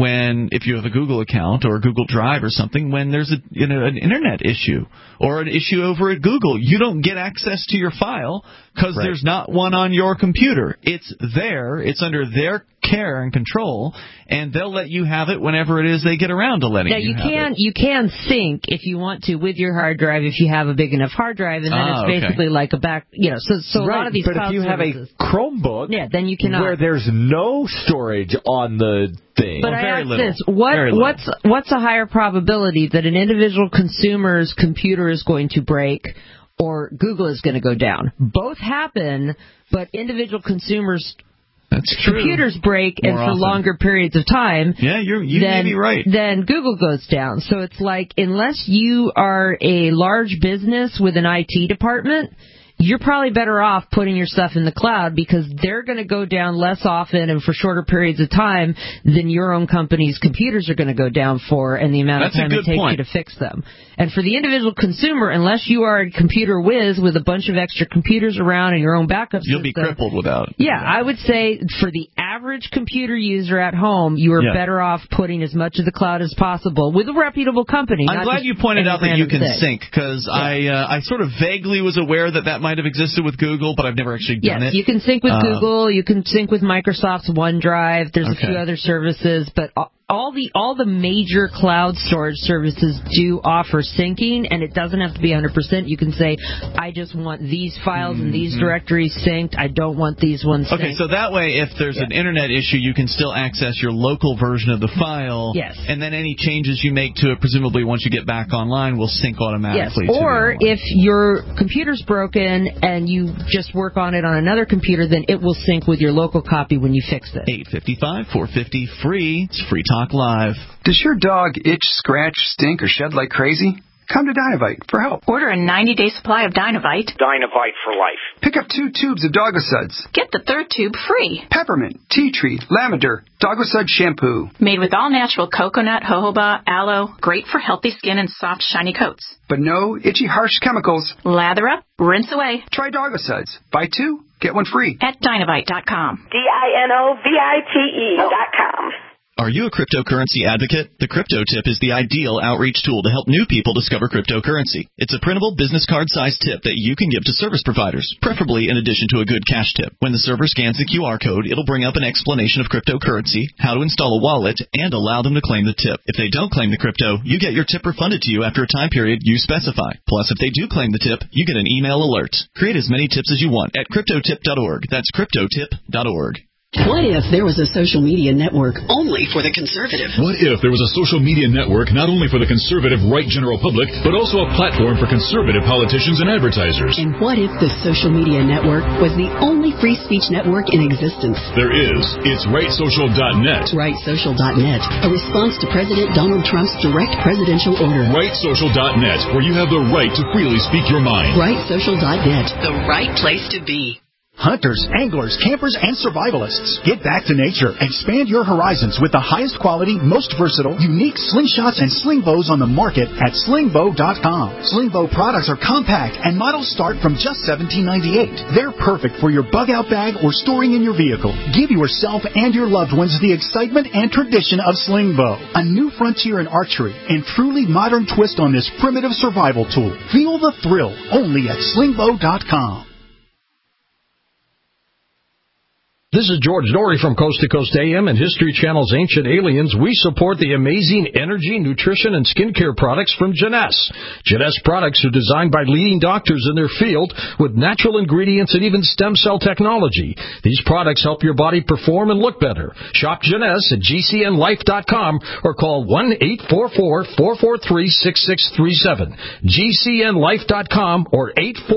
if you have a Google account or a Google Drive or something, when there's an internet issue or an issue over at Google, you don't get access to your file because there's not one on your computer. It's there. It's under their care and control, and they'll let you have it whenever it is they get around to letting you have it.
You can sync if you want to with your hard drive if you have a big enough hard drive, and then it's basically like a back, so a lot of these cloud
services. But if you have a Chromebook,
then you cannot.
Where there's no storage on the thing.
But I ask this, what's a higher probability that an individual consumer's computer is going to break or Google is going to go down? Both happen, but individual consumers' computers break and for longer periods of time.
Yeah, you may be right.
Then Google goes down. So it's like, unless you are a large business with an IT department, you're probably better off putting your stuff in the cloud because they're going to go down less often and for shorter periods of time than your own company's computers are going to go down for and the amount of time it takes you to fix them. And for the individual consumer, unless you are a computer whiz with a bunch of extra computers around and your own backup system,
you'll be crippled without.
Yeah, I would say for the average computer user at home, you are better off putting as much of the cloud as possible with a reputable company.
I'm glad you pointed out that you can sync because I sort of vaguely was aware that might have existed with Google, but I've never actually done it.
Yes, you can sync with Google. You can sync with Microsoft's OneDrive. There's a few other services, but all the major cloud storage services do offer syncing, and it doesn't have to be 100%. You can say, I just want these files and these directories synced. I don't want these ones synced.
Okay, so that way, if there's an internet issue, you can still access your local version of the file.
Yes.
And then any changes you make to it, presumably once you get back online, will sync automatically.
Yes. Or if your computer's broken and you just work on it on another computer, then it will sync with your local copy when you fix it.
855-450-FREE. It's Free Talk Live.
Does your dog itch, scratch, stink, or shed like crazy? Come to Dynovite for help.
Order a 90-day supply of Dynovite.
Dynovite for life.
Pick up 2 tubes of Doggosuds.
Get the 3rd tube free.
Peppermint, tea tree, lavender, Doggosud shampoo.
Made with all-natural coconut, jojoba, aloe. Great for healthy skin and soft, shiny coats.
But no itchy, harsh chemicals.
Lather up, rinse away.
Try Doggosuds. Buy 2, get 1 free.
At Dynovite.com.
DINOVITE.com.
Are you a cryptocurrency advocate? The Crypto Tip is the ideal outreach tool to help new people discover cryptocurrency. It's a printable business card-sized tip that you can give to service providers, preferably in addition to a good cash tip. When the server scans the QR code, it'll bring up an explanation of cryptocurrency, how to install a wallet, and allow them to claim the tip. If they don't claim the crypto, you get your tip refunded to you after a time period you specify. Plus, if they do claim the tip, you get an email alert. Create as many tips as you want at cryptotip.org. That's cryptotip.org.
What if there was a social media network only for the conservative?
What if there was a social media network not only for the conservative right general public, but also a platform for conservative politicians and advertisers?
And what if the social media network was the only free speech network in existence?
There is. It's RightSocial.net.
RightSocial.net, a response to President Donald Trump's direct presidential order.
RightSocial.net, where you have the right to freely speak your mind.
RightSocial.net, the right place to be.
Hunters, anglers, campers, and survivalists, get back to nature. Expand your horizons with the highest quality, most versatile, unique slingshots and sling bows on the market at slingbow.com. Slingbow products are compact and models start from just $17.98. They're perfect for your bug out bag or storing in your vehicle. Give yourself and your loved ones the excitement and tradition of Slingbow, a new frontier in archery and truly modern twist on this primitive survival tool. Feel the thrill only at slingbow.com.
This is George Norrie from Coast to Coast AM and History Channel's Ancient Aliens. We support the amazing energy, nutrition, and skincare products from Jeunesse. Jeunesse products are designed by leading doctors in their field with natural ingredients and even stem cell technology. These products help your body perform and look better. Shop Jeunesse at gcnlife.com or call 1-844-443-6637. gcnlife.com or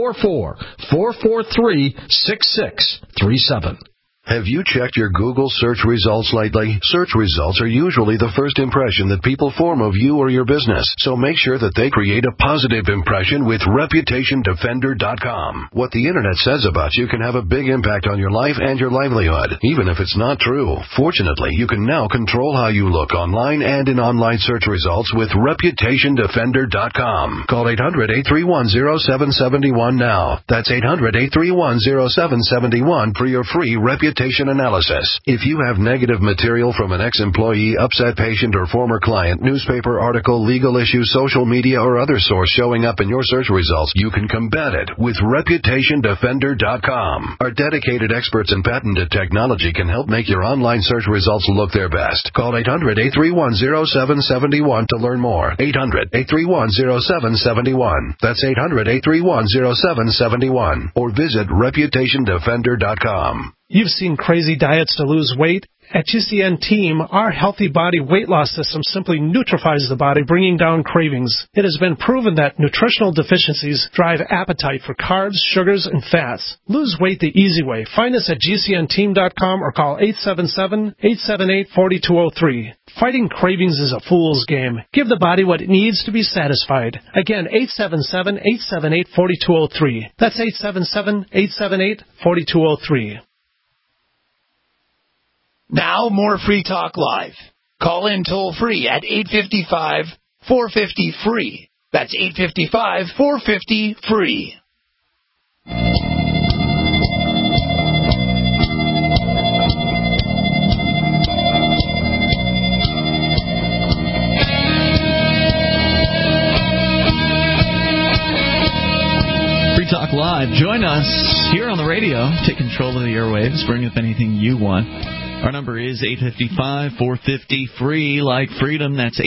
844-443-6637.
Have you checked your Google search results lately? Search results are usually the first impression that people form of you or your business, so make sure that they create a positive impression with ReputationDefender.com. What the Internet says about you can have a big impact on your life and your livelihood, even if it's not true. Fortunately, you can now control how you look online and in online search results with ReputationDefender.com. Call 800-831-0771 now. That's 800-831-0771 for your free reputation analysis. If you have negative material from an ex-employee, upset patient, or former client, newspaper article, legal issue, social media, or other source showing up in your search results, you can combat it with ReputationDefender.com. Our dedicated experts in patented technology can help make your online search results look their best. Call 800-831-0771 to learn more. 800-831-0771. That's 800-831-0771. Or visit ReputationDefender.com.
You've seen crazy diets to lose weight. At GCN Team, our Healthy Body Weight Loss System simply neutralizes the body, bringing down cravings. It has been proven that nutritional deficiencies drive appetite for carbs, sugars, and fats. Lose weight the easy way. Find us at GCNteam.com or call 877-878-4203. Fighting cravings is a fool's game. Give the body what it needs to be satisfied. Again, 877-878-4203. That's 877-878-4203.
Now, more Free Talk Live. Call in toll-free at 855-450-FREE. That's 855-450-FREE.
Free Talk Live. Join us here on the radio. Take control of the airwaves. Bring up anything you want. Our number is 855-450-FREE, like freedom. That's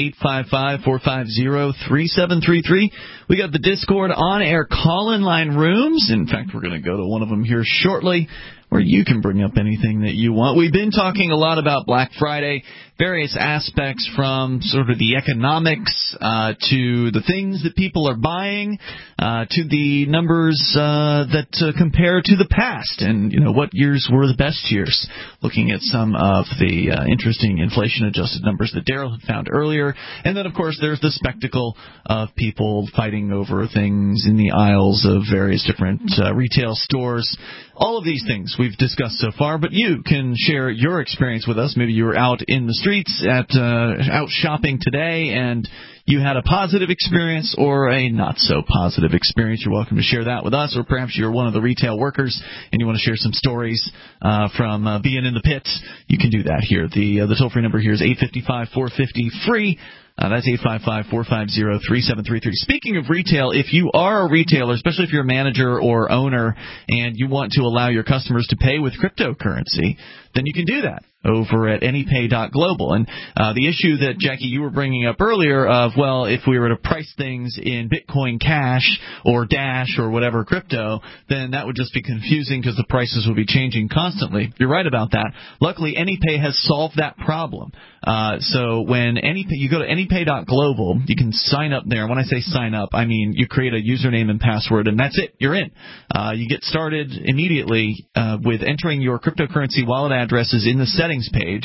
855-450-3733. We got the Discord on-air call-in line rooms. In fact, we're going to go to one of them here shortly, where you can bring up anything that you want. We've been talking a lot about Black Friday, various aspects from sort of the economics to the things that people are buying, to the numbers that compare to the past, and what years were the best years. Looking at some of the interesting inflation-adjusted numbers that Daryl had found earlier, and then of course there's the spectacle of people fighting over things in the aisles of various different retail stores. All of these things we've discussed so far, but you can share your experience with us. Maybe you were out in the streets out shopping today and you had a positive experience or a not-so-positive experience. You're welcome to share that with us, or perhaps you're one of the retail workers and you want to share some stories from being in the pit. You can do that here. The toll-free number here is 855-450-FREE. That's 855-450-3733. Speaking of retail, if you are a retailer, especially if you're a manager or owner, and you want to allow your customers to pay with cryptocurrency, then you can do that over at anypay.global. And the issue that, Jackie, you were bringing up earlier of, well, if we were to price things in Bitcoin Cash or Dash or whatever crypto, then that would just be confusing because the prices would be changing constantly. You're right about that. Luckily, AnyPay has solved that problem. So when you go to anypay.global, you can sign up there. When I say sign up, I mean you create a username and password, and that's it. You're in. You get started immediately with entering your cryptocurrency wallet addresses in the settings page.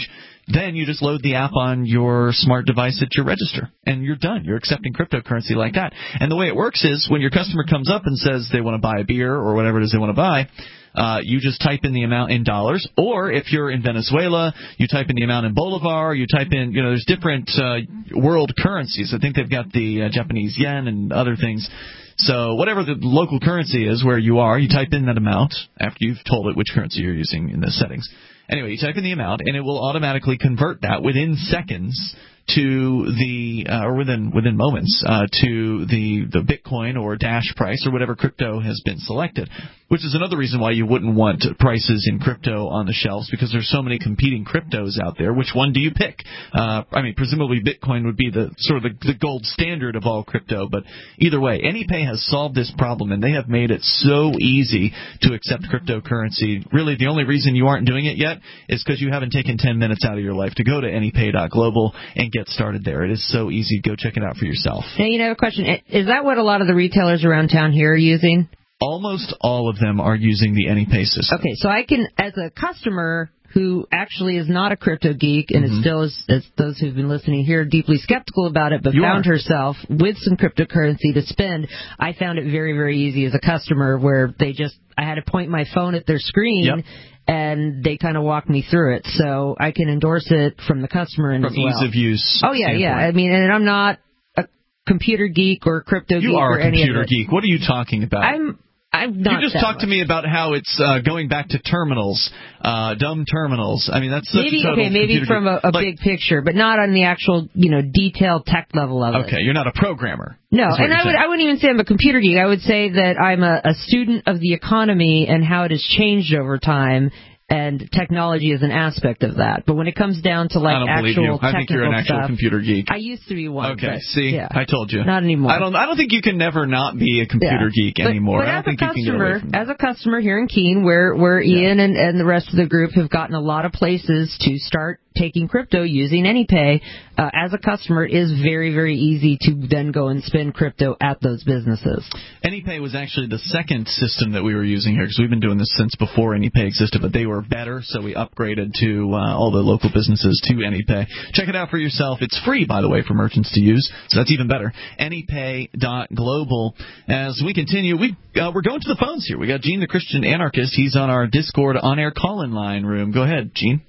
then you just load the app on your smart device at your register, and you're done. You're accepting cryptocurrency like that. And the way it works is when your customer comes up and says they want to buy a beer or whatever it is they want to buy, you just type in the amount in dollars, or if you're in Venezuela, you type in the amount in bolivar, you type in, there's different world currencies. I think they've got the Japanese yen and other things. So whatever the local currency is where you are, you type in that amount after you've told it which currency you're using in the settings. Anyway, you type in the amount, and it will automatically convert that within seconds to the or within moments to the Bitcoin or Dash price or whatever crypto has been selected, which is another reason why you wouldn't want prices in crypto on the shelves, because there's so many competing cryptos out there. Which one do you pick? Presumably Bitcoin would be the sort of the gold standard of all crypto, but either way, AnyPay has solved this problem, and they have made it so easy to accept cryptocurrency. Really, the only reason you aren't doing it yet is because you haven't taken 10 minutes out of your life to go to anypay.global and get started there. It is so easy. Go check it out for yourself.
Hey, a question. Is that what a lot of the retailers around town here are using?
Almost all of them are using the AnyPay system.
Okay, so I can, as a customer who actually is not a crypto geek and is still, as those who've been listening here, deeply skeptical about it, but found herself with some cryptocurrency to spend, I found it very, very easy as a customer, where I had to point my phone at their screen, and they kind of walked me through it. So I can endorse it from the customer and
from
as well.
ease of use.
Oh, yeah, yeah. I mean, and I'm not a computer geek or a crypto geek or any of it.
You are a computer geek. What are you talking about?
I'm not.
You just talked to me about how it's going back to terminals, dumb terminals. I mean, that's such a total
maybe from a big picture, but not on the actual, detailed tech level of it.
Okay, you're not a programmer.
No, and I wouldn't even say I'm a computer geek. I would say that I'm a student of the economy and how it has changed over time. And technology is an aspect of that. But when it comes down to
I don't believe you. I think you're an actual
stuff,
computer geek.
I used to be one.
Okay, see, I told you.
Not anymore.
I don't think you can never not be a computer geek anymore.
But
I don't think you can get away from that.
As a customer here in Keene, where Ian and the rest of the group have gotten a lot of places to start taking crypto using AnyPay, as a customer, it is very, very easy to then go and spend crypto at those businesses.
AnyPay was actually the second system that we were using here, because we've been doing this since before AnyPay existed, but they were better, so we upgraded to all the local businesses to AnyPay. Check it out for yourself. It's free, by the way, for merchants to use, so that's even better. Anypay.global. As we continue, we're going to the phones here. We got Gene, the Christian Anarchist. He's on our Discord on-air call-in line room. Go ahead, Gene.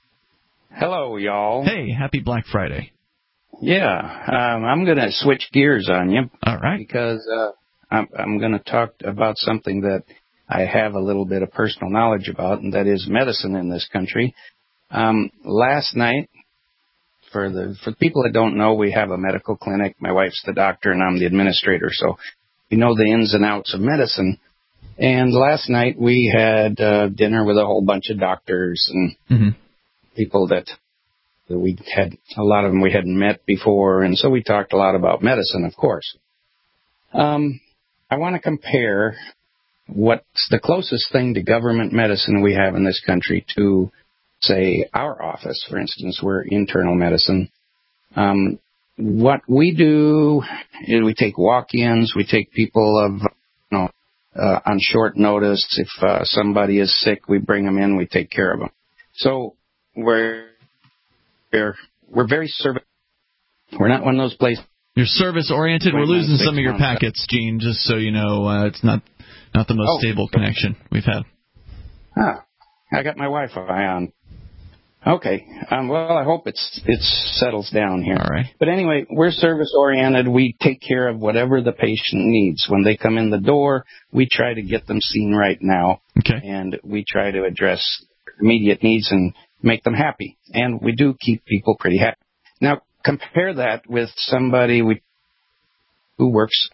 Hello, y'all.
Hey, happy Black Friday.
Yeah, I'm going to switch gears on you.
All right.
Because I'm going to talk about something that I have a little bit of personal knowledge about, and that is medicine in this country. Last night, for the people that don't know, we have a medical clinic. My wife's the doctor, and I'm the administrator, so we know the ins and outs of medicine. And last night we had dinner with a whole bunch of doctors and people that we had, a lot of them we hadn't met before, and so we talked a lot about medicine, of course. I want to compare what's the closest thing to government medicine we have in this country to, say, our office, for instance. We're internal medicine. What we do is we take walk-ins, we take people on short notice. If somebody is sick, we bring them in, we take care of them. So we're very service. We're not one of those places.
You're service-oriented. We're losing some of your packets, Gene, just so you know. It's not the most stable connection we've had.
I got my Wi-Fi on. Okay. Well, I hope it settles down here.
All right.
But anyway, we're service-oriented. We take care of whatever the patient needs. When they come in the door, we try to get them seen right now.
Okay.
And we try to address immediate needs and make them happy. And we do keep people pretty happy. Now, compare that with somebody who works,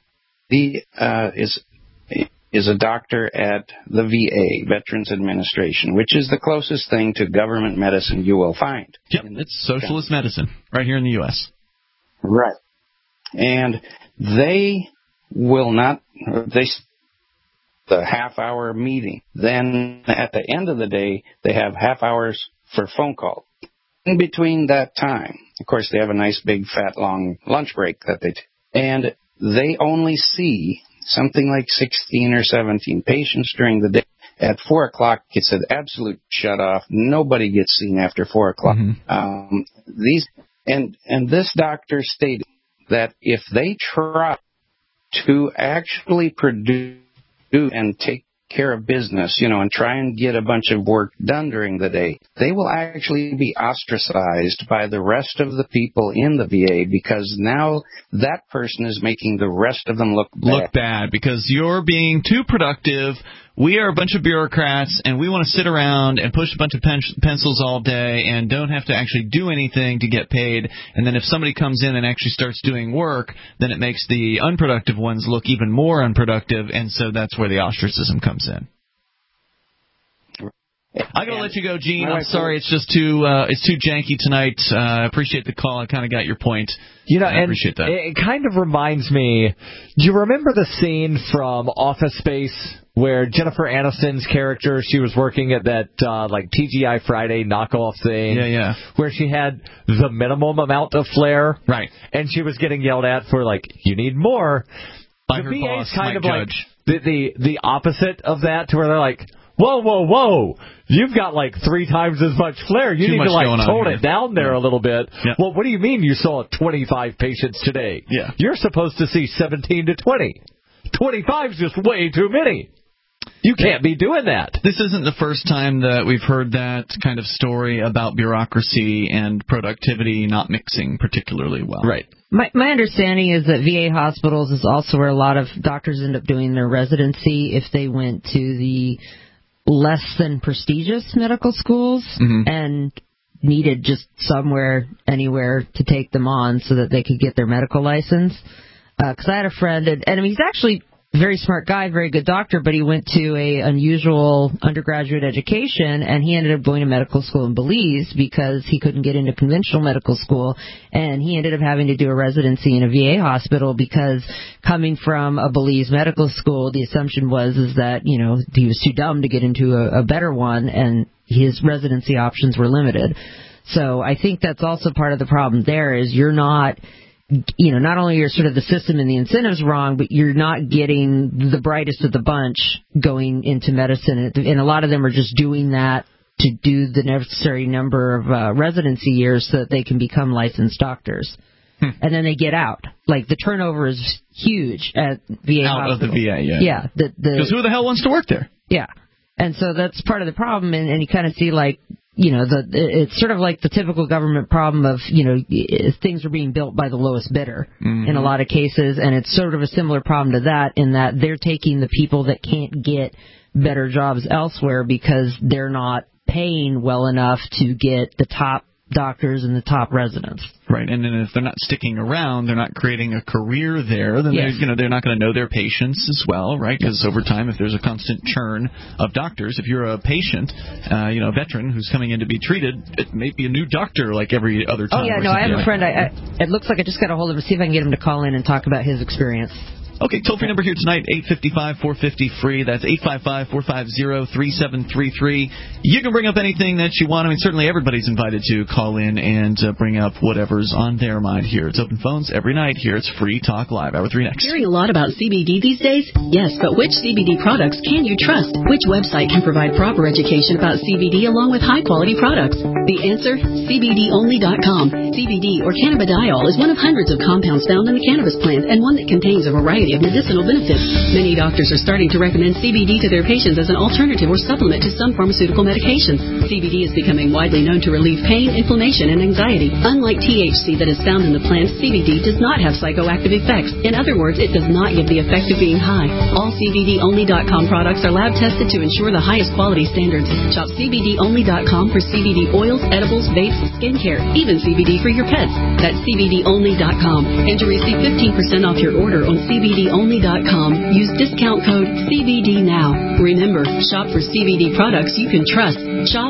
is a doctor at the VA, Veterans Administration, which is the closest thing to government medicine you will find.
Yep, it's socialist medicine right here in the U.S.
Right. And they will not, the half-hour meeting. Then at the end of the day, they have half hours for phone call. In between that time, of course, they have a nice, big, fat, long lunch break that and they only see something like 16 or 17 patients during the day. at 4 o'clock, it's an absolute shut off. Nobody gets seen after 4 o'clock. And this doctor stated that if they try to actually produce and take care of business, and try and get a bunch of work done during the day, they will actually be ostracized by the rest of the people in the VA, because now that person is making the rest of them look bad
because you're being too productive. We are a bunch of bureaucrats, and we want to sit around and push a bunch of pencils all day and don't have to actually do anything to get paid. And then if somebody comes in and actually starts doing work, then it makes the unproductive ones look even more unproductive, and so that's where the ostracism comes in. I'm going to let you go, Gene. I'm sorry, it's just too janky tonight. I appreciate the call. I kind of got your point. I appreciate that.
It kind of reminds me, do you remember the scene from Office Space where Jennifer Aniston's character, she was working at that TGI Friday knockoff thing?
Yeah.
Where she had the minimum amount of flair.
Right.
And she was getting yelled at for, you need more.
By
the
her
VA's
boss,
kind
Mike
of
Judge.
The opposite of that, to where they're like, whoa, you've got 3 times as much flair. You need to tone it down there a little bit.
Yeah.
Well, what do you mean you saw 25 patients today?
Yeah.
You're supposed to see 17 to 20. 25 is just way too many. You can't be doing that.
This isn't the first time that we've heard that kind of story about bureaucracy and productivity not mixing particularly well.
Right.
My understanding is that VA hospitals is also where a lot of doctors end up doing their residency if they went to the less than prestigious medical schools and needed just somewhere, anywhere to take them on so that they could get their medical license. Because I had a friend, and he's actually a very smart guy, very good doctor, but he went to a unusual undergraduate education, and he ended up going to medical school in Belize because he couldn't get into conventional medical school, and he ended up having to do a residency in a VA hospital because coming from a Belize medical school, the assumption was that, he was too dumb to get into a better one, and his residency options were limited. So I think that's also part of the problem there is you're not... not only are sort of the system and the incentives wrong, but you're not getting the brightest of the bunch going into medicine. And a lot of them are just doing that to do the necessary number of residency years so that they can become licensed doctors. And then they get out. The turnover is huge at VA
Out
hospitals.
of the VA, yeah.
Yeah.
Because who the hell wants to work there?
Yeah. And so that's part of the problem, and you kind of see it's sort of like the typical government problem of, things are being built by the lowest bidder in a lot of cases, and it's sort of a similar problem to that in that they're taking the people that can't get better jobs elsewhere because they're not paying well enough to get the top doctors and the top residents.
Right, and then if they're not sticking around, they're not creating a career there, then they're not going to know their patients as well, right? Because over time, if there's a constant churn of doctors, if you're a patient, a veteran who's coming in to be treated, it may be a new doctor like every other time.
Oh, yeah, no, I have a friend. It looks like I just got a hold of him, see if I can get him to call in and talk about his experience.
Okay, toll-free number here tonight, 855-450-FREE. That's 855-450-3733. You can bring up anything that you want. I mean, certainly everybody's invited to call in and bring up whatever's on their mind here. It's open phones every night here. It's Free Talk Live. Hour 3 next.
Hearing a lot about CBD these days? Yes, but which CBD products can you trust? Which website can provide proper education about CBD along with high-quality products? The answer? CBDonly.com. CBD, or cannabidiol, is one of hundreds of compounds found in the cannabis plant and one that contains a variety of medicinal benefits. Many doctors are starting to recommend CBD to their patients as an alternative or supplement to some pharmaceutical medications. CBD is becoming widely known to relieve pain, inflammation, and anxiety. Unlike THC that is found in the plant, CBD does not have psychoactive effects. In other words, it does not give the effect of being high. All CBDonly.com products are lab tested to ensure the highest quality standards. Shop CBDonly.com for CBD oils, edibles, vapes, skincare, even CBD for your pets. That's CBDonly.com. And to receive 15% off your order on CBDonly.com, use discount code CBD now. Remember, shop for CBD products you can trust. Shop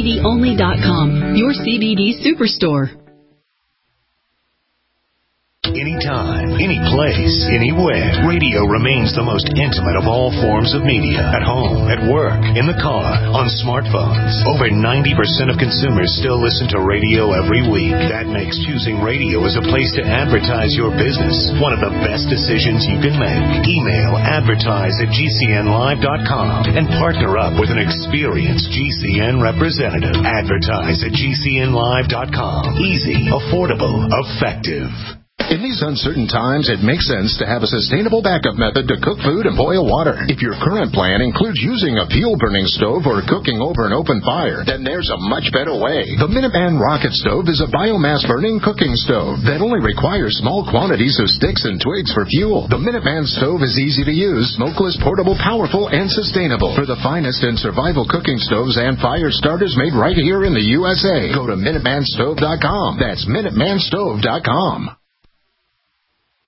CBDonly.com, your CBD superstore.
Anytime, any place, anywhere. Radio remains the most intimate of all forms of media. At home, at work, in the car, on smartphones. Over 90% of consumers still listen to radio every week. That makes choosing radio as a place to advertise your business one of the best decisions you can make. Email advertise@gcnlive.com and partner up with an experienced GCN representative. Advertise@gcnlive.com. Easy, affordable, effective.
In these uncertain times, it makes sense to have a sustainable backup method to cook food and boil water. If your current plan includes using a fuel-burning stove or cooking over an open fire, then there's a much better way. The Minuteman Rocket Stove is a biomass-burning cooking stove that only requires small quantities of sticks and twigs for fuel. The Minuteman Stove is easy to use, smokeless, portable, powerful, and sustainable. For the finest in survival cooking stoves and fire starters made right here in the USA, go to MinutemanStove.com. That's MinutemanStove.com.